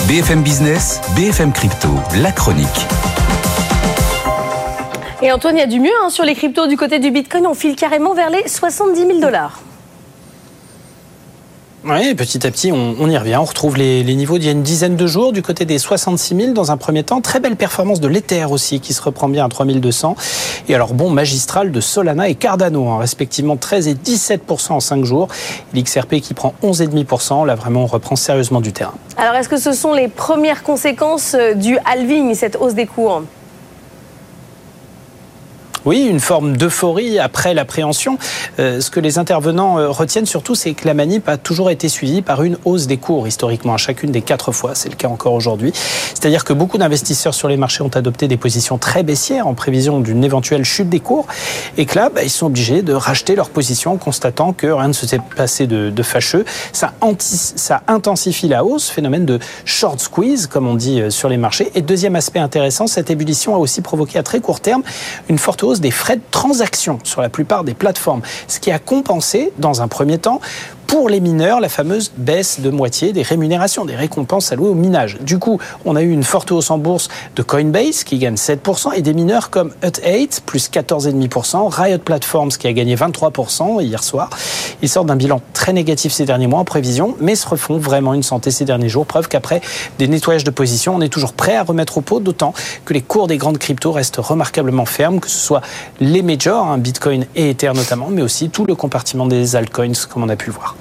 BFM Business, BFM Crypto, la chronique. Et Antoine, il y a du mieux sur les cryptos du côté du Bitcoin. On file carrément vers les 70 000 $. Oui, petit à petit, on y revient. On retrouve les niveaux d'il y a une dizaine de jours du côté des 66 000 dans un premier temps. Très belle performance de l'Ether aussi qui se reprend bien à 3200. Et alors bon, magistral de Solana et Cardano, respectivement 13 et 17% en 5 jours. L'XRP qui prend 11,5%. Là, vraiment, on reprend sérieusement du terrain. Alors, est-ce que ce sont les premières conséquences du halving, cette hausse des cours ? Oui, une forme d'euphorie après l'appréhension. Ce que les intervenants retiennent surtout, c'est que la manip a toujours été suivie par une hausse des cours, historiquement, à chacune des 4 fois. C'est le cas encore aujourd'hui. C'est-à-dire que beaucoup d'investisseurs sur les marchés ont adopté des positions très baissières en prévision d'une éventuelle chute des cours. Et que là, ils sont obligés de racheter leurs positions, constatant que rien ne se s'est passé de fâcheux. Ça intensifie la hausse, phénomène de short squeeze, comme on dit sur les marchés. Et deuxième aspect intéressant, cette ébullition a aussi provoqué à très court terme une forte hausse des frais de transaction sur la plupart des plateformes, ce qui a compensé, dans un premier temps, pour les mineurs, la fameuse baisse de moitié des rémunérations, des récompenses allouées au minage. Du coup, on a eu une forte hausse en bourse de Coinbase, qui gagne 7%, et des mineurs comme Hut 8, plus 14,5%, Riot Platforms, qui a gagné 23% hier soir. Ils sortent d'un bilan très négatif ces derniers mois en prévision, mais se refont vraiment une santé ces derniers jours. Preuve qu'après des nettoyages de position, on est toujours prêt à remettre au pot, d'autant que les cours des grandes cryptos restent remarquablement fermes, que ce soit les majors, Bitcoin et Ether notamment, mais aussi tout le compartiment des altcoins, comme on a pu le voir.